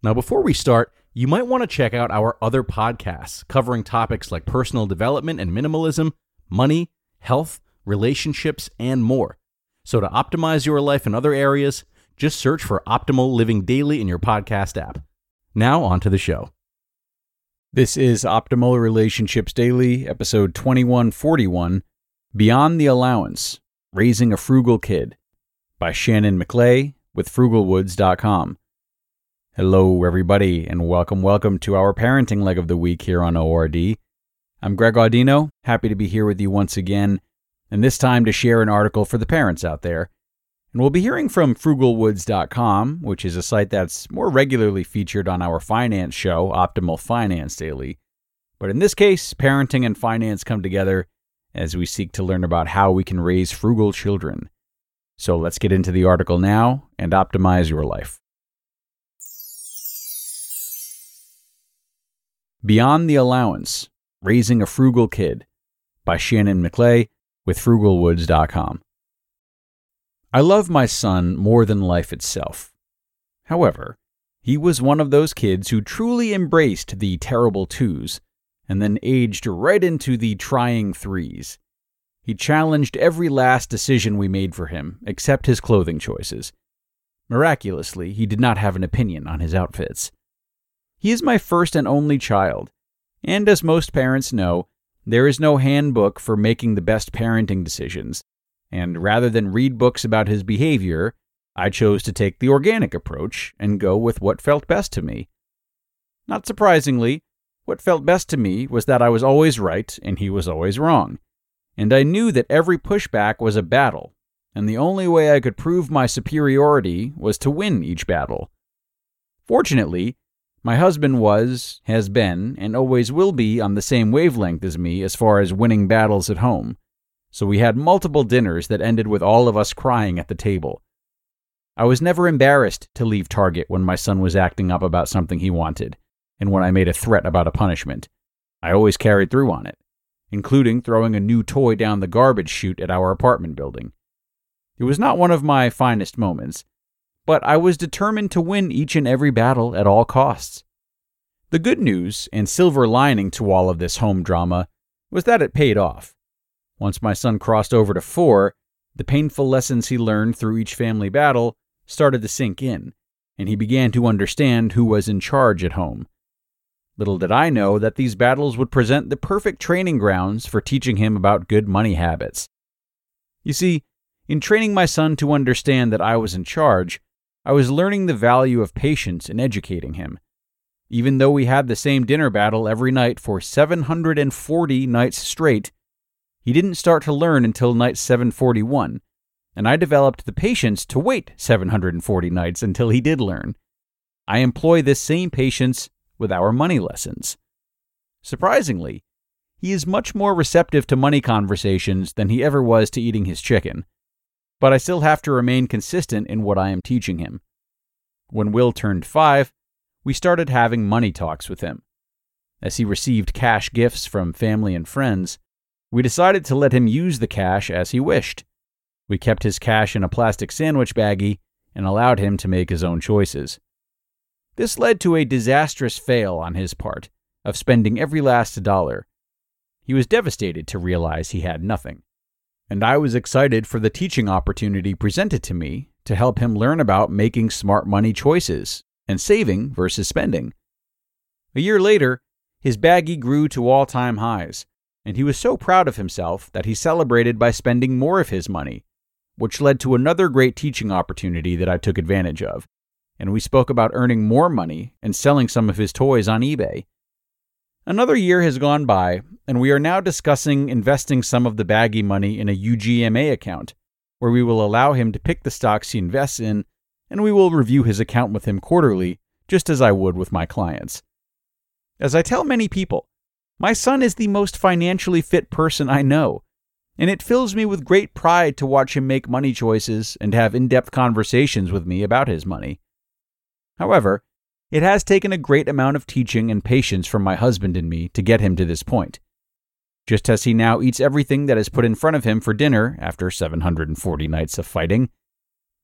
Now, before we start, you might want to check out our other podcasts covering topics like personal development and minimalism, money, health, relationships, and more. So to optimize your life in other areas, just search for Optimal Living Daily in your podcast app. Now, on to the show. This is Optimal Relationships Daily, episode 2141, Beyond the Allowance, Raising a Frugal Kid, by Shannon McClay with frugalwoods.com. Hello, everybody, and welcome to our parenting leg of the week here on ORD. I'm Greg Audino, happy to be here with you once again, and this time to share an article for the parents out there. And we'll be hearing from frugalwoods.com, which is a site that's more regularly featured on our finance show, Optimal Finance Daily. But in this case, parenting and finance come together as we seek to learn about how we can raise frugal children. So let's get into the article now and optimize your life. Beyond the Allowance, Raising a Frugal Kid, by Shannon McClay with frugalwoods.com. I love my son more than life itself. However, he was one of those kids who truly embraced the terrible twos and then aged right into the trying threes. He challenged every last decision we made for him, except his clothing choices. Miraculously, he did not have an opinion on his outfits. He is my first and only child, and as most parents know, there is no handbook for making the best parenting decisions, and rather than read books about his behavior, I chose to take the organic approach and go with what felt best to me. Not surprisingly, what felt best to me was that I was always right and he was always wrong, and I knew that every pushback was a battle, and the only way I could prove my superiority was to win each battle. Fortunately, my husband has been, and always will be on the same wavelength as me as far as winning battles at home, so we had multiple dinners that ended with all of us crying at the table. I was never embarrassed to leave Target when my son was acting up about something he wanted, and when I made a threat about a punishment. I always carried through on it, including throwing a new toy down the garbage chute at our apartment building. It was not one of my finest moments, but I was determined to win each and every battle at all costs. The good news and silver lining to all of this home drama was that it paid off. Once my son crossed over to 4, the painful lessons he learned through each family battle started to sink in, and he began to understand who was in charge at home. Little did I know that these battles would present the perfect training grounds for teaching him about good money habits. You see, in training my son to understand that I was in charge, I was learning the value of patience in educating him. Even though we had the same dinner battle every night for 740 nights straight, he didn't start to learn until night 741, and I developed the patience to wait 740 nights until he did learn. I employ this same patience with our money lessons. Surprisingly, he is much more receptive to money conversations than he ever was to eating his chicken. But I still have to remain consistent in what I am teaching him. When Will turned 5, we started having money talks with him. As he received cash gifts from family and friends, we decided to let him use the cash as he wished. We kept his cash in a plastic sandwich baggie and allowed him to make his own choices. This led to a disastrous fail on his part of spending every last dollar. He was devastated to realize he had nothing. And I was excited for the teaching opportunity presented to me to help him learn about making smart money choices and saving versus spending. A year later, his baggie grew to all-time highs, and he was so proud of himself that he celebrated by spending more of his money, which led to another great teaching opportunity that I took advantage of, and we spoke about earning more money and selling some of his toys on eBay. Another year has gone by, and we are now discussing investing some of the baggy money in a UGMA account, where we will allow him to pick the stocks he invests in, and we will review his account with him quarterly, just as I would with my clients. As I tell many people, my son is the most financially fit person I know, and it fills me with great pride to watch him make money choices and have in-depth conversations with me about his money. However, it has taken a great amount of teaching and patience from my husband and me to get him to this point. Just as he now eats everything that is put in front of him for dinner after 740 nights of fighting,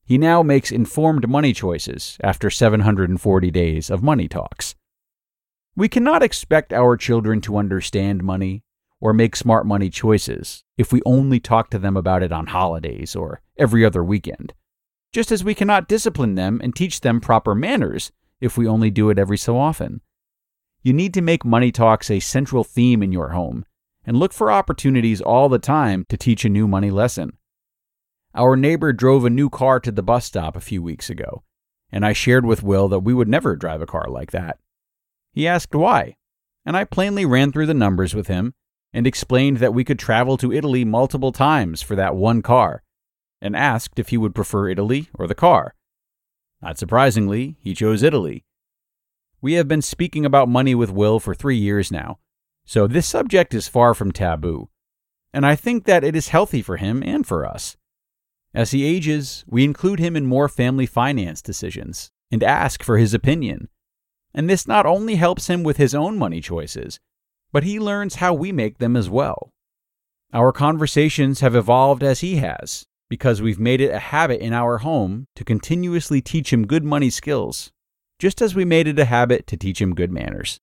He now makes informed money choices after 740 days of money talks. We cannot expect our children to understand money or make smart money choices if we only talk to them about it on holidays or every other weekend, just as we cannot discipline them and teach them proper manners if we only do it every so often. You need to make money talks a central theme in your home and look for opportunities all the time to teach a new money lesson. Our neighbor drove a new car to the bus stop a few weeks ago, and I shared with Will that we would never drive a car like that. He asked why, and I plainly ran through the numbers with him and explained that we could travel to Italy multiple times for that one car, and asked if he would prefer Italy or the car. Not surprisingly, he chose Italy. We have been speaking about money with Will for 3 years now, so this subject is far from taboo, and I think that it is healthy for him and for us. As he ages, we include him in more family finance decisions and ask for his opinion. And this not only helps him with his own money choices, but he learns how we make them as well. Our conversations have evolved as he has, because we've made it a habit in our home to continuously teach him good money skills, just as we made it a habit to teach him good manners.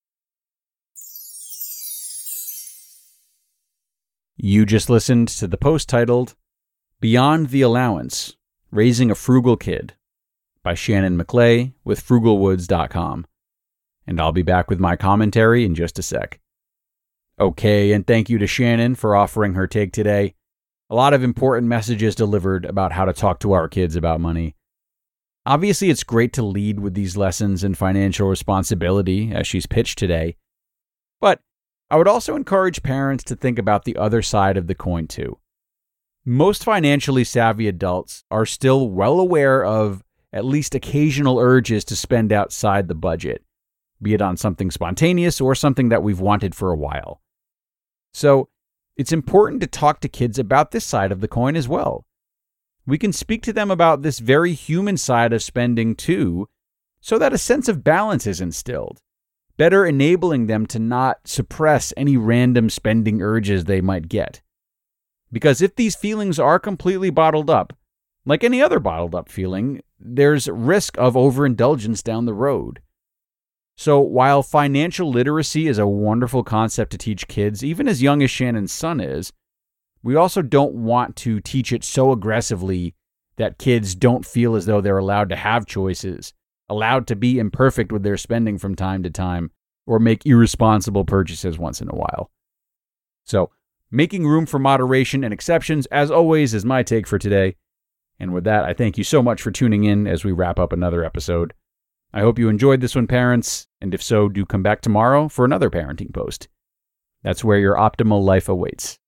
You just listened to the post titled, Beyond the Allowance, Raising a Frugal Kid by Shannon McClay with frugalwoods.com. And I'll be back with my commentary in just a sec. Okay, and thank you to Shannon for offering her take today. A lot of important messages delivered about how to talk to our kids about money. Obviously, it's great to lead with these lessons in financial responsibility as she's pitched today. But I would also encourage parents to think about the other side of the coin too. Most financially savvy adults are still well aware of at least occasional urges to spend outside the budget, be it on something spontaneous or something that we've wanted for a while. So, it's important to talk to kids about this side of the coin as well. We can speak to them about this very human side of spending too, so that a sense of balance is instilled, better enabling them to not suppress any random spending urges they might get. Because if these feelings are completely bottled up, like any other bottled up feeling, there's risk of overindulgence down the road. So while financial literacy is a wonderful concept to teach kids, even as young as Shannon's son is, we also don't want to teach it so aggressively that kids don't feel as though they're allowed to have choices, allowed to be imperfect with their spending from time to time, or make irresponsible purchases once in a while. So, making room for moderation and exceptions, as always, is my take for today. And with that, I thank you so much for tuning in as we wrap up another episode. I hope you enjoyed this one, parents, and if so, do come back tomorrow for another parenting post. That's where your optimal life awaits.